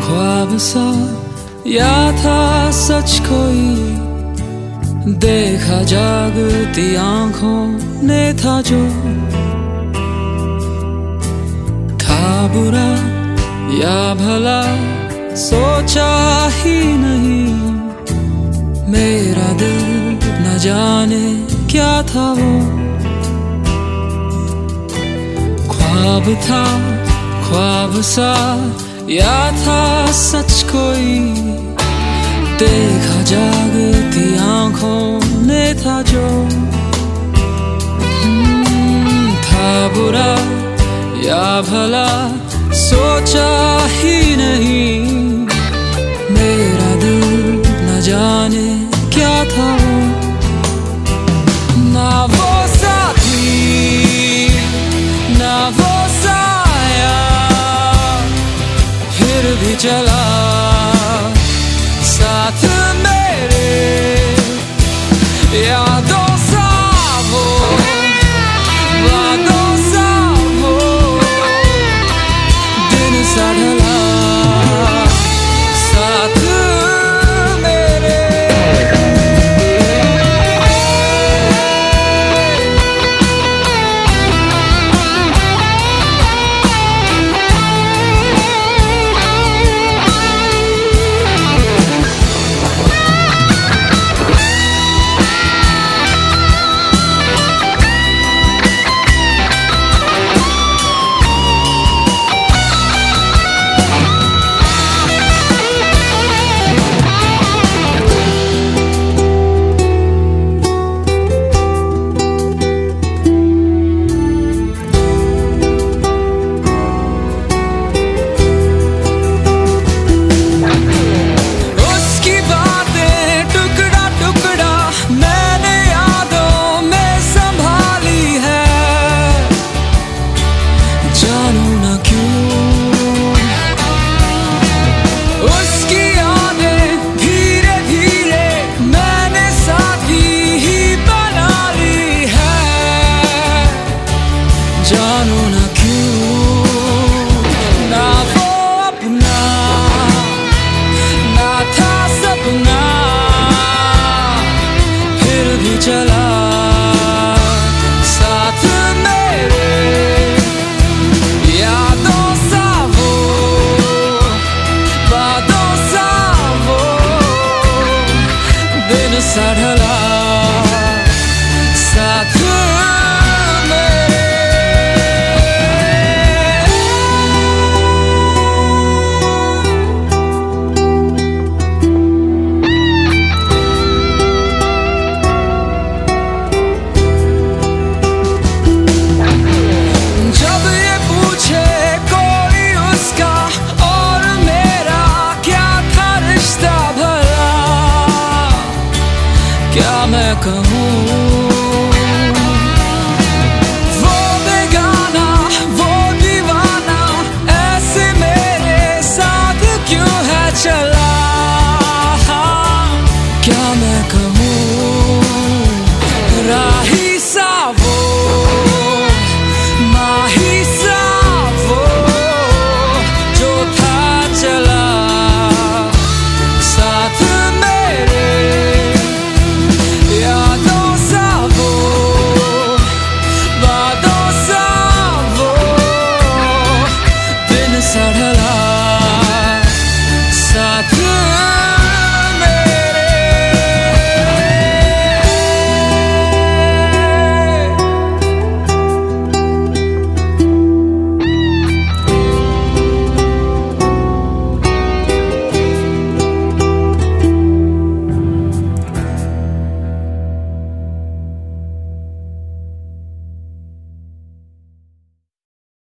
ख्वाब सा या था सच कोई, देखा जागती आंखों ने था जो, था बुरा या भला सोचा ही नहीं, मेरा दिल न जाने क्या था वो। ख्वाब था ख्वाब सा या था सच कोई, देखा जागती आंखों ने था जो, था बुरा या भला सोचा ही नहीं, मेरा दिल न जाने क्या था वो। ना वो साथी ना वो साया, फिर भी चला साथ मेरे, यादों सा वो वादों सा वो, दिन सा ढला साथ मेरे। जानो न क्यों ना वो अपना ना था सपना, फिर भी चला साथ मेरे, यादों सा वो बातों सा वो, दिन सा ढला साथ मैं कहूँ। वो बेगाना वो दीवाना ऐसे मेरे साथ क्यों है चल